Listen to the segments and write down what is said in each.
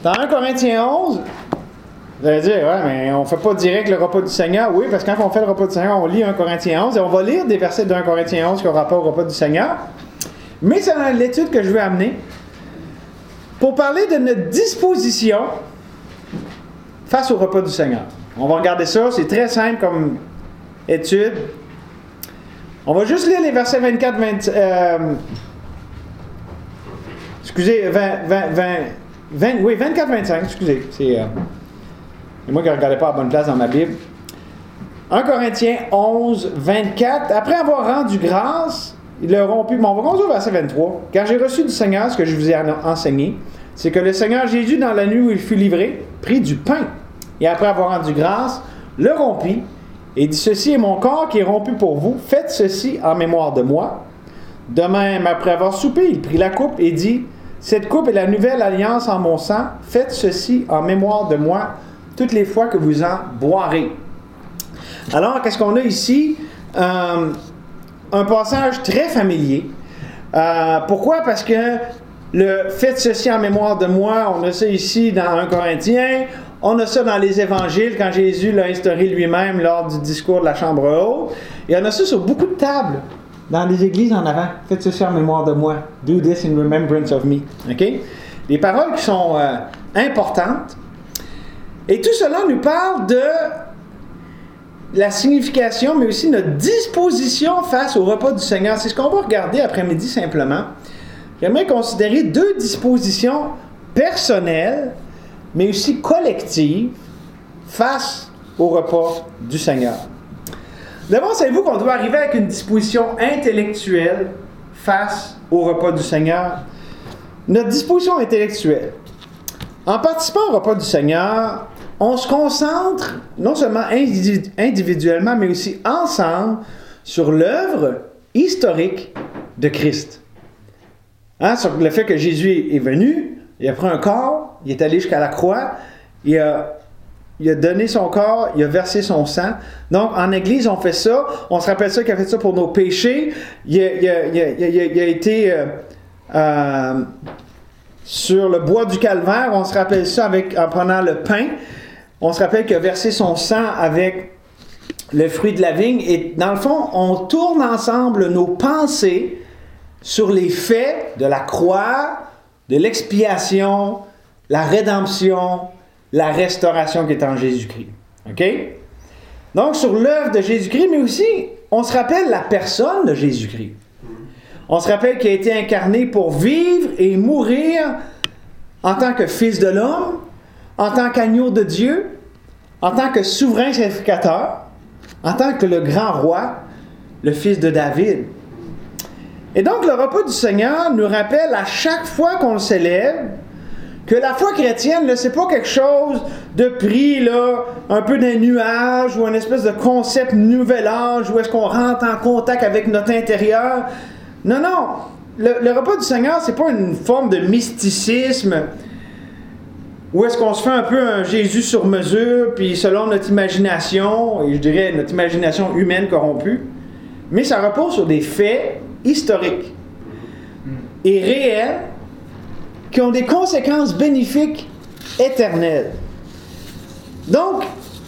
Dans 1 Corinthiens 11, vous allez dire, ouais, mais on ne fait pas direct le repas du Seigneur. Oui, parce que quand on fait le repas du Seigneur, on lit 1 Corinthiens 11 et on va lire des versets de 1 Corinthiens 11 qui ont rapport au repas du Seigneur. Mais c'est dans l'étude que je veux amener pour parler de notre disposition face au repas du Seigneur. On va regarder ça, c'est très simple comme étude. On va juste lire les versets 24, 24-25, excusez. C'est moi qui ne regardais pas à la bonne place dans ma Bible. 1 Corinthiens 11, 24. Après avoir rendu grâce, il leur rompit. Bon, on va commencer au verset 23. Car j'ai reçu du Seigneur ce que je vous ai enseigné, c'est que le Seigneur Jésus, dans la nuit où il fut livré, prit du pain. Et après avoir rendu grâce, le rompit et dit, ceci est mon corps qui est rompu pour vous. Faites ceci en mémoire de moi. De même, après avoir soupé, il prit la coupe et dit, cette coupe est la nouvelle alliance en mon sang. Faites ceci en mémoire de moi toutes les fois que vous en boirez. Alors, qu'est-ce qu'on a ici? Un passage très familier. Pourquoi? Parce que le « faites ceci en mémoire de moi », on a ça ici dans 1 Corinthiens, on a ça dans les évangiles quand Jésus l'a instauré lui-même lors du discours de la chambre haute, et on a ça sur beaucoup de tables dans les églises en avant. « Faites ceci en mémoire de moi ». « Do this in remembrance of me ». Okay? Des paroles qui sont importantes. Et tout cela nous parle de la signification, mais aussi notre disposition face au repas du Seigneur. C'est ce qu'on va regarder après-midi simplement. J'aimerais considérer 2 dispositions personnelles, mais aussi collectives, face au repas du Seigneur. D'abord, savez-vous qu'on doit arriver avec une disposition intellectuelle face au repas du Seigneur? Notre disposition intellectuelle. En participant au repas du Seigneur, on se concentre, non seulement individuellement, mais aussi ensemble, sur l'œuvre historique de Christ. Sur le fait que Jésus est venu, il a pris un corps, il est allé jusqu'à la croix, il a donné son corps, il a versé son sang. Donc, en Église, on fait ça. On se rappelle ça qu'il a fait ça pour nos péchés. Il a été sur le bois du calvaire. On se rappelle ça en prenant le pain. On se rappelle qu'il a versé son sang avec le fruit de la vigne. Et dans le fond, on tourne ensemble nos pensées sur les faits de la croix, de l'expiation, la rédemption, la restauration qui est en Jésus-Christ. OK? Donc, sur l'œuvre de Jésus-Christ, mais aussi, on se rappelle la personne de Jésus-Christ. On se rappelle qu'il a été incarné pour vivre et mourir en tant que Fils de l'homme, en tant qu'agneau de Dieu, en tant que souverain sacrificateur, en tant que le grand roi, le fils de David. Et donc, le repas du Seigneur nous rappelle à chaque fois qu'on le célèbre que la foi chrétienne, là, c'est pas quelque chose de pris, là, un peu d'un nuage ou une espèce de concept nouvel âge où est-ce qu'on rentre en contact avec notre intérieur. Non, non. Le repas du Seigneur, c'est pas une forme de mysticisme où est-ce qu'on se fait un peu un Jésus sur mesure, puis selon notre imagination, et je dirais notre imagination humaine corrompue, mais ça repose sur des faits historiques et réels qui ont des conséquences bénéfiques éternelles. Donc,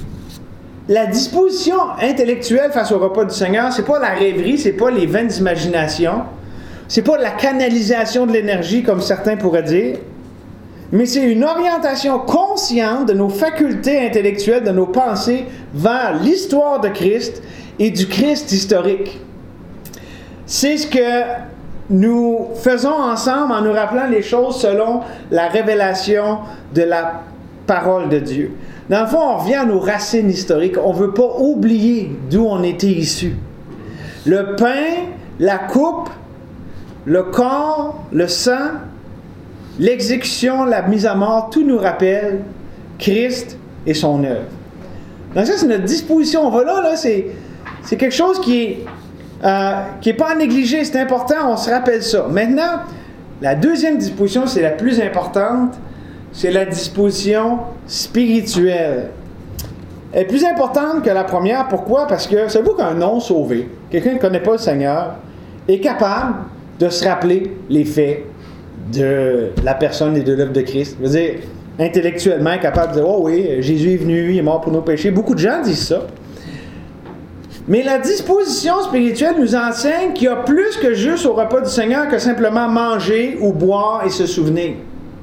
la disposition intellectuelle face au repas du Seigneur, c'est pas la rêverie, c'est pas les vaines imaginations, c'est pas la canalisation de l'énergie comme certains pourraient dire, mais c'est une orientation consciente de nos facultés intellectuelles, de nos pensées vers l'histoire de Christ et du Christ historique. C'est ce que nous faisons ensemble en nous rappelant les choses selon la révélation de la parole de Dieu. Dans le fond, on revient à nos racines historiques. On ne veut pas oublier d'où on était issus. Le pain, la coupe, le corps, le sang, l'exécution, la mise à mort, tout nous rappelle Christ et son œuvre. Donc ça, c'est notre disposition. On va là, c'est quelque chose qui est pas à négliger, c'est important, on se rappelle ça. Maintenant, la deuxième disposition, c'est la plus importante, c'est la disposition spirituelle. Elle est plus importante que la première, pourquoi? Parce que, savez-vous qu'un non-sauvé, quelqu'un qui ne connaît pas le Seigneur, est capable de se rappeler les faits de la personne et de l'œuvre de Christ. Je veux dire, intellectuellement capable de dire « Oh oui, Jésus est venu, il est mort pour nos péchés ». Beaucoup de gens disent ça. Mais la disposition spirituelle nous enseigne qu'il y a plus que juste au repas du Seigneur que simplement manger ou boire et se souvenir.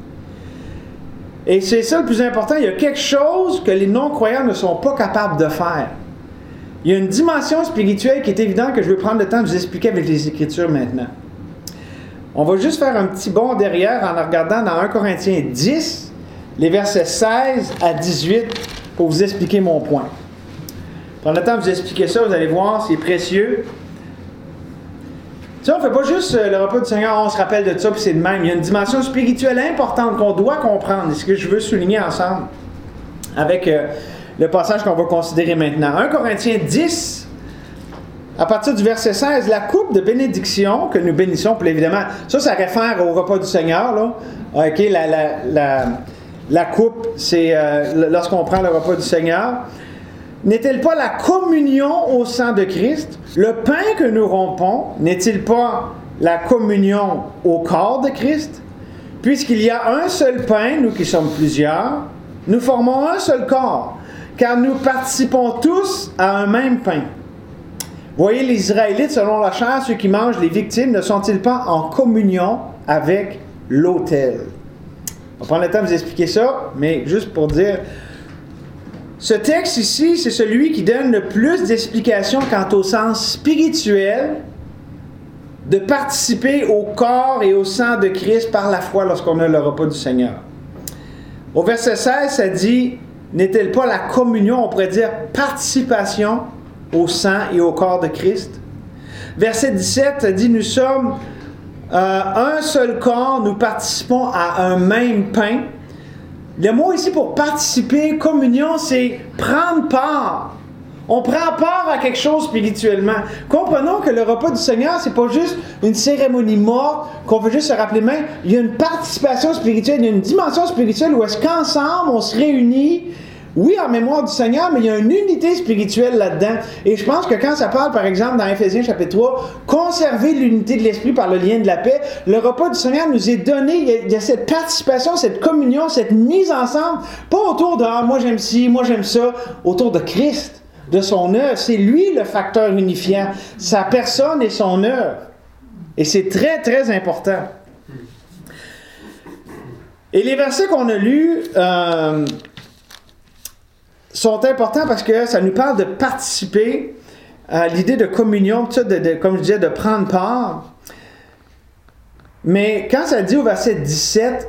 Et c'est ça le plus important, il y a quelque chose que les non-croyants ne sont pas capables de faire. Il y a une dimension spirituelle qui est évidente que je vais prendre le temps de vous expliquer avec les Écritures maintenant. On va juste faire un petit bond derrière en regardant dans 1 Corinthiens 10, les versets 16 à 18, pour vous expliquer mon point. Prendre le temps de vous expliquer ça, vous allez voir, c'est précieux. Tu sais, on ne fait pas juste le repas du Seigneur, on se rappelle de ça, puis c'est de même. Il y a une dimension spirituelle importante qu'on doit comprendre, et ce que je veux souligner ensemble avec le passage qu'on va considérer maintenant. 1 Corinthiens 10, à partir du verset 16, la coupe de bénédiction que nous bénissons, puis évidemment, ça réfère au repas du Seigneur, là. OK, la coupe, c'est lorsqu'on prend le repas du Seigneur. N'est-elle pas la communion au sang de Christ? Le pain que nous rompons, n'est-il pas la communion au corps de Christ? Puisqu'il y a un seul pain, nous qui sommes plusieurs, nous formons un seul corps, car nous participons tous à un même pain. Voyez, les Israélites, selon la chair, ceux qui mangent les victimes, ne sont-ils pas en communion avec l'autel? On va prendre le temps de vous expliquer ça, mais juste pour dire... Ce texte ici, c'est celui qui donne le plus d'explications quant au sens spirituel de participer au corps et au sang de Christ par la foi lorsqu'on a le repas du Seigneur. Au verset 16, ça dit, n'est-elle pas la communion, on pourrait dire participation au sang et au corps de Christ? Verset 17, ça dit, nous sommes un seul corps, nous participons à un même pain. Le mot ici pour participer, communion, c'est prendre part. On prend part à quelque chose spirituellement. Comprenons que le repas du Seigneur, c'est pas juste une cérémonie morte, qu'on veut juste se rappeler main. Il y a une participation spirituelle, il y a une dimension spirituelle où est-ce qu'ensemble, on se réunit, oui, en mémoire du Seigneur, mais il y a une unité spirituelle là-dedans. Et je pense que quand ça parle, par exemple, dans Éphésiens chapitre 3, conserver l'unité de l'esprit par le lien de la paix, le repas du Seigneur nous est donné, il y a cette participation, cette communion, cette mise ensemble, pas autour de « Ah, moi j'aime ci, moi j'aime ça », autour de Christ, de son œuvre. C'est lui le facteur unifiant, sa personne et son œuvre. Et c'est très, très important. Et les versets qu'on a lus... sont importants parce que ça nous parle de participer à l'idée de communion, comme je disais, de prendre part. Mais quand ça dit au verset 17,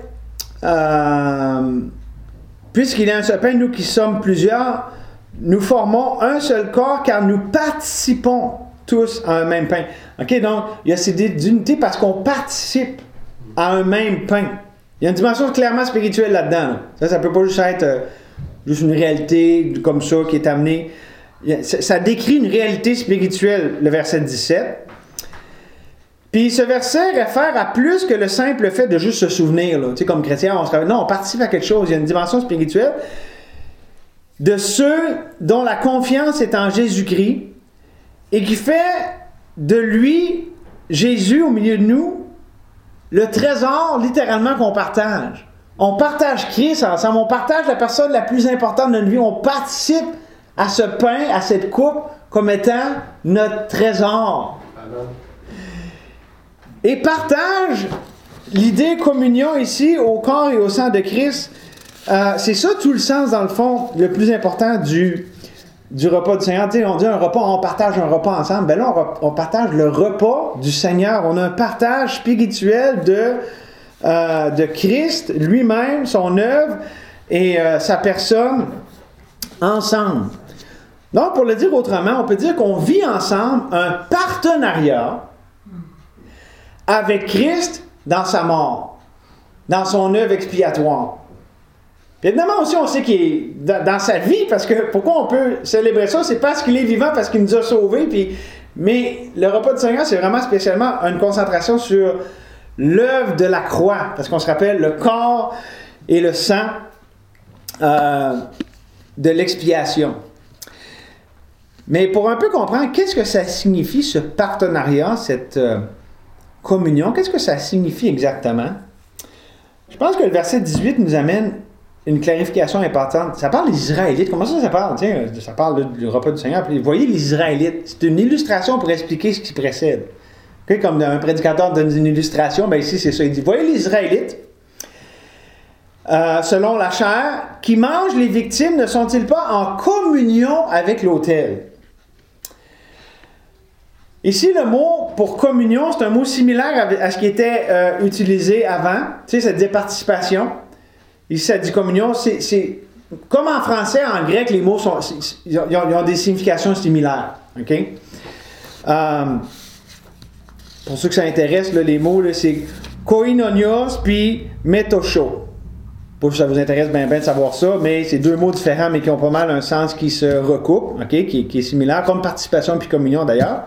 puisqu'il y a un seul pain, nous qui sommes plusieurs, nous formons un seul corps car nous participons tous à un même pain. OK, donc il y a cette idée d'unité parce qu'on participe à un même pain. Il y a une dimension clairement spirituelle là-dedans. Là. Ça ne peut pas juste être... juste une réalité comme ça qui est amenée. Ça décrit une réalité spirituelle, le verset 17. Puis ce verset réfère à plus que le simple fait de juste se souvenir. Là. Tu sais, comme chrétien, on participe à quelque chose. Il y a une dimension spirituelle de ceux dont la confiance est en Jésus-Christ et qui fait de lui, Jésus, au milieu de nous, le trésor littéralement qu'on partage. On partage Christ ensemble, on partage la personne la plus importante de notre vie, on participe à ce pain, à cette coupe, comme étant notre trésor. Amen. Et partage l'idée communion ici au corps et au sang de Christ. C'est ça tout le sens, dans le fond, le plus important du repas du Seigneur. Tu sais, on dit un repas, on partage un repas ensemble. Ben là, on partage le repas du Seigneur. On a un partage spirituel de Christ lui-même, son œuvre et sa personne ensemble. Donc, pour le dire autrement, on peut dire qu'on vit ensemble un partenariat avec Christ dans sa mort, dans son œuvre expiatoire. Puis évidemment aussi, on sait qu'il est dans sa vie, parce que pourquoi on peut célébrer ça? C'est parce qu'il est vivant, parce qu'il nous a sauvés. Mais le repas du Seigneur, c'est vraiment spécialement une concentration sur l'œuvre de la croix, parce qu'on se rappelle le corps et le sang de l'expiation. Mais pour un peu comprendre, qu'est-ce que ça signifie ce partenariat, cette communion, qu'est-ce que ça signifie exactement? Je pense que le verset 18 nous amène une clarification importante. Ça parle des Israélites. Comment ça parle? Tiens, ça parle du repas du Seigneur. Puis, vous voyez les Israélites. C'est une illustration pour expliquer ce qui précède. Okay? Comme un prédicateur donne une illustration, ben ici c'est ça. Il dit, voyez les Israélites, selon la chair, qui mangent les victimes, ne sont-ils pas en communion avec l'autel? Ici, le mot pour communion, c'est un mot similaire à ce qui était utilisé avant. Tu sais, ça disait participation. Ici, ça dit communion. C'est comme en français, en grec, les mots ils ont des significations similaires. OK? Pour ceux que ça intéresse, là, les mots, là, c'est koinonios puis metosho. Pas que ça vous intéresse bien de savoir ça, mais c'est deux mots différents, mais qui ont pas mal un sens qui se recoupe, OK? qui est similaire, comme participation puis communion d'ailleurs.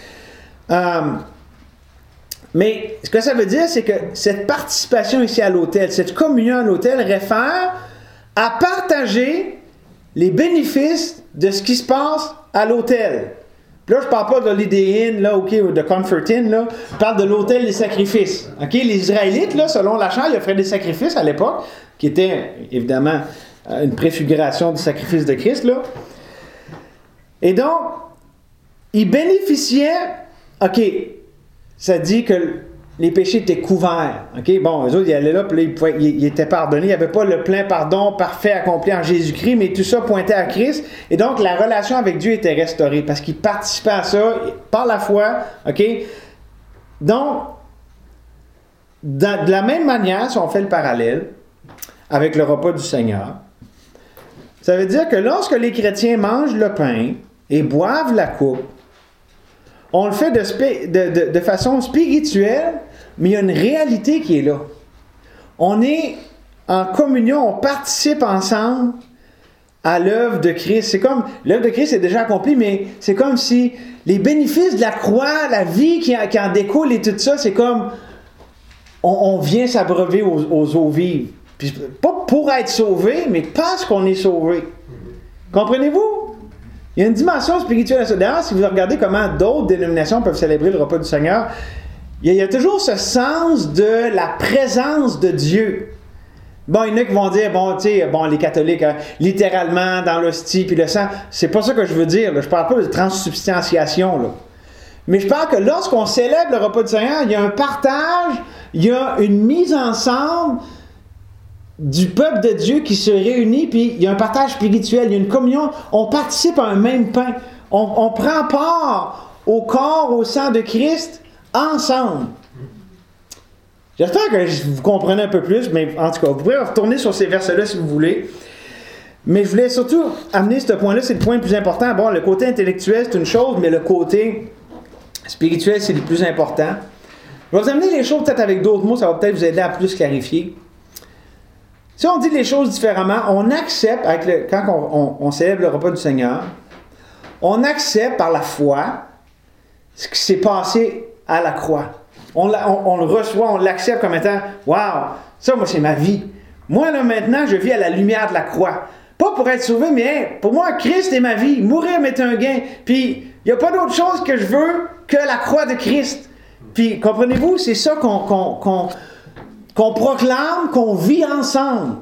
Mais ce que ça veut dire, c'est que cette participation ici à l'autel, cette communion à l'autel réfère à partager les bénéfices de ce qui se passe à l'autel. Puis là, je ne parle pas de l'Holiday Inn, là, OK, ou de Comfort Inn, là. Je parle de l'autel des sacrifices. OK? Les Israélites, là, selon la chair, ils offraient des sacrifices à l'époque, qui étaient évidemment une préfiguration du sacrifice de Christ, là. Et donc, ils bénéficiaient. OK, ça dit que les péchés étaient couverts. OK, bon, eux autres, ils allaient là, puis là, ils étaient pardonnés. Il n'y avait pas le plein pardon parfait accompli en Jésus-Christ, mais tout ça pointait à Christ. Et donc, la relation avec Dieu était restaurée parce qu'ils participaient à ça par la foi. OK? Donc, de la même manière, si on fait le parallèle avec le repas du Seigneur, ça veut dire que lorsque les chrétiens mangent le pain et boivent la coupe, on le fait de façon spirituelle, mais il y a une réalité qui est là. On est en communion, on participe ensemble à l'œuvre de Christ. C'est comme, l'œuvre de Christ est déjà accomplie, mais c'est comme si les bénéfices de la croix, la vie qui en découle et tout ça, c'est comme, on vient s'abreuver aux eaux vives. Puis, pas pour être sauvé, mais parce qu'on est sauvé. Comprenez-vous? Il y a une dimension spirituelle à ça. D'ailleurs, si vous regardez comment d'autres dénominations peuvent célébrer le repas du Seigneur, il y a toujours ce sens de la présence de Dieu. Bon, il y en a qui vont dire, les catholiques, littéralement, dans l'hostie puis le sang, c'est pas ça que je veux dire. Là. Je parle pas de transsubstantiation. Là. Mais je parle que lorsqu'on célèbre le repas du Seigneur, il y a un partage, il y a une mise ensemble du peuple de Dieu qui se réunit, puis il y a un partage spirituel, il y a une communion, on participe à un même pain, on prend part au corps, au sang de Christ, ensemble. J'espère que vous comprenez un peu plus, mais en tout cas, vous pouvez retourner sur ces versets-là si vous voulez. Mais je voulais surtout amener ce point-là, c'est le point le plus important. Bon, le côté intellectuel, c'est une chose, mais le côté spirituel, c'est le plus important. Je vais vous amener les choses peut-être avec d'autres mots, ça va peut-être vous aider à plus clarifier. Si on dit les choses différemment, on accepte, quand on célèbre le repas du Seigneur, on accepte par la foi ce qui s'est passé à la croix. On le reçoit, on l'accepte comme étant « Wow, ça, moi, c'est ma vie. Moi, là, maintenant, je vis à la lumière de la croix. Pas pour être sauvé, mais pour moi, Christ est ma vie. Mourir m'est un gain. Puis, il n'y a pas d'autre chose que je veux que la croix de Christ. Puis, comprenez-vous, c'est ça qu'on proclame, qu'on vit ensemble.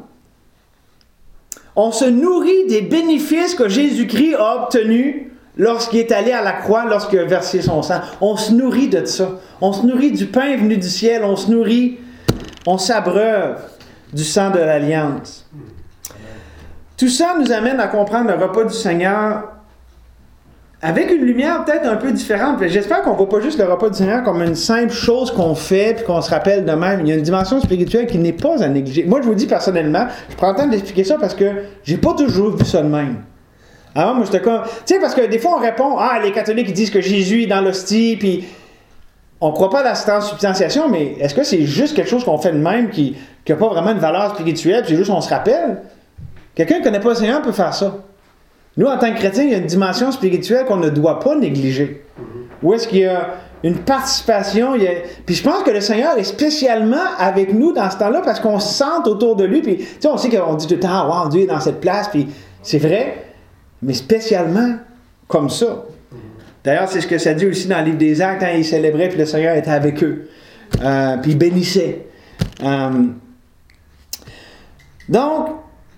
On se nourrit des bénéfices que Jésus-Christ a obtenus lorsqu'il est allé à la croix, lorsqu'il a versé son sang. On se nourrit de ça. On se nourrit du pain venu du ciel. On se nourrit, on s'abreuve du sang de l'Alliance. Tout ça nous amène à comprendre le repas du Seigneur avec une lumière peut-être un peu différente. J'espère qu'on ne voit pas juste le repas du Seigneur comme une simple chose qu'on fait puis qu'on se rappelle de même. Il y a une dimension spirituelle qui n'est pas à négliger. Moi, je vous dis personnellement, je prends le temps d'expliquer ça parce que j'ai pas toujours vu ça de même. Alors, moi, j'étais comme... Tu sais, parce que des fois, on répond, les catholiques, ils disent que Jésus est dans l'hostie, puis on ne croit pas à la transsubstantiation, mais est-ce que c'est juste quelque chose qu'on fait de même qui n'a pas vraiment une valeur spirituelle, puis c'est juste on se rappelle? Quelqu'un qui ne connaît pas le Seigneur peut faire ça. Nous, en tant que chrétiens, il y a une dimension spirituelle qu'on ne doit pas négliger. Où est-ce qu'il y a une participation? Puis je pense que le Seigneur est spécialement avec nous dans ce temps-là parce qu'on se sente autour de lui. Puis tu sais, on sait qu'on dit tout le temps, wow, Dieu est dans cette place. Puis c'est vrai, mais spécialement comme ça. D'ailleurs, c'est ce que ça dit aussi dans le livre des Actes, quand ils célébraient, puis le Seigneur était avec eux. Puis il bénissait. Donc,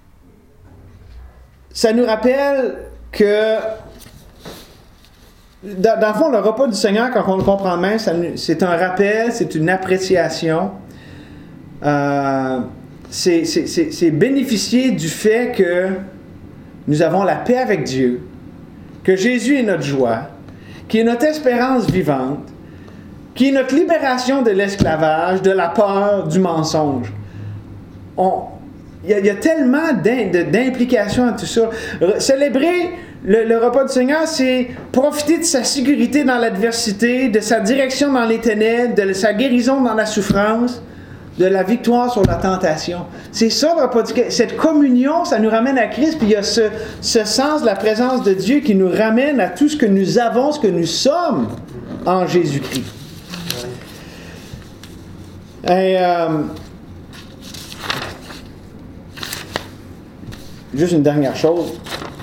ça nous rappelle que, dans le fond, le repas du Seigneur, quand on le comprend bien, c'est un rappel, c'est une appréciation. C'est bénéficier du fait que nous avons la paix avec Dieu, que Jésus est notre joie, qui est notre espérance vivante, qui est notre libération de l'esclavage, de la peur, du mensonge. Il y a tellement d'implications à tout ça. Célébrer le repas du Seigneur, c'est profiter de sa sécurité dans l'adversité, de sa direction dans les ténèbres, de sa guérison dans la souffrance, de la victoire sur la tentation. C'est ça le repas du Seigneur. Cette communion, ça nous ramène à Christ, puis il y a ce sens de la présence de Dieu qui nous ramène à tout ce que nous avons, ce que nous sommes en Jésus-Christ. Et, juste une dernière chose.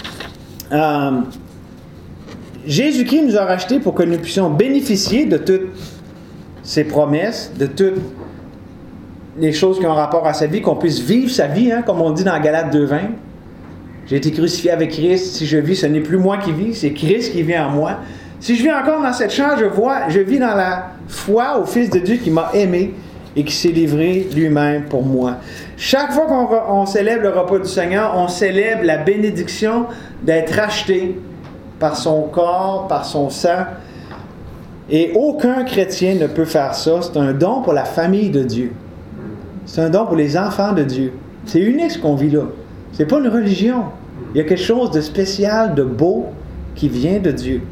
Jésus-Christ nous a rachetés pour que nous puissions bénéficier de toutes ses promesses, de toutes les choses qui ont rapport à sa vie, qu'on puisse vivre sa vie, hein, comme on dit dans Galates 2:20. J'ai été crucifié avec Christ. Si je vis, ce n'est plus moi qui vis, c'est Christ qui vit en moi. Si je vis encore dans cette chair, je vis dans la foi au Fils de Dieu qui m'a aimé et qui s'est livré lui-même pour moi. Chaque fois qu'on célèbre le repas du Seigneur, on célèbre la bénédiction d'être racheté par son corps, par son sang. Et aucun chrétien ne peut faire ça. C'est un don pour la famille de Dieu. C'est un don pour les enfants de Dieu. C'est unique ce qu'on vit là. C'est pas une religion. Il y a quelque chose de spécial, de beau, qui vient de Dieu.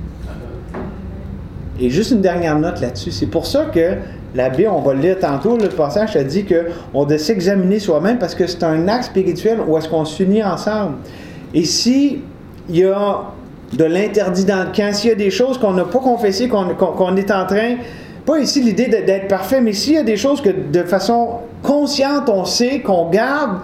Et juste une dernière note là-dessus. C'est pour ça que la Bible, on va le lire tantôt, le passage, ça dit qu'on doit s'examiner soi-même parce que c'est un acte spirituel où est-ce qu'on s'unit ensemble. Et s'il y a de l'interdit dans le camp, s'il y a des choses qu'on n'a pas confessées, qu'on est en train, pas ici l'idée d'être parfait, mais s'il y a des choses que de façon consciente, on sait, qu'on garde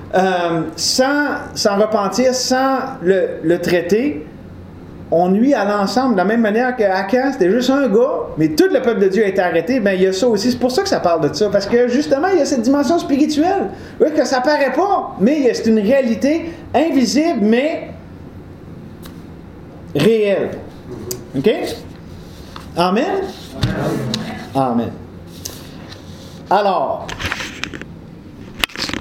sans repentir, sans le traiter, on nuit à l'ensemble. De la même manière qu'Akan, c'était juste un gars, mais tout le peuple de Dieu a été arrêté, bien il y a ça aussi. C'est pour ça que ça parle de ça, parce que justement, il y a cette dimension spirituelle. Oui, que ça paraît pas, mais c'est une réalité invisible, mais réelle. OK? Amen? Amen. Alors,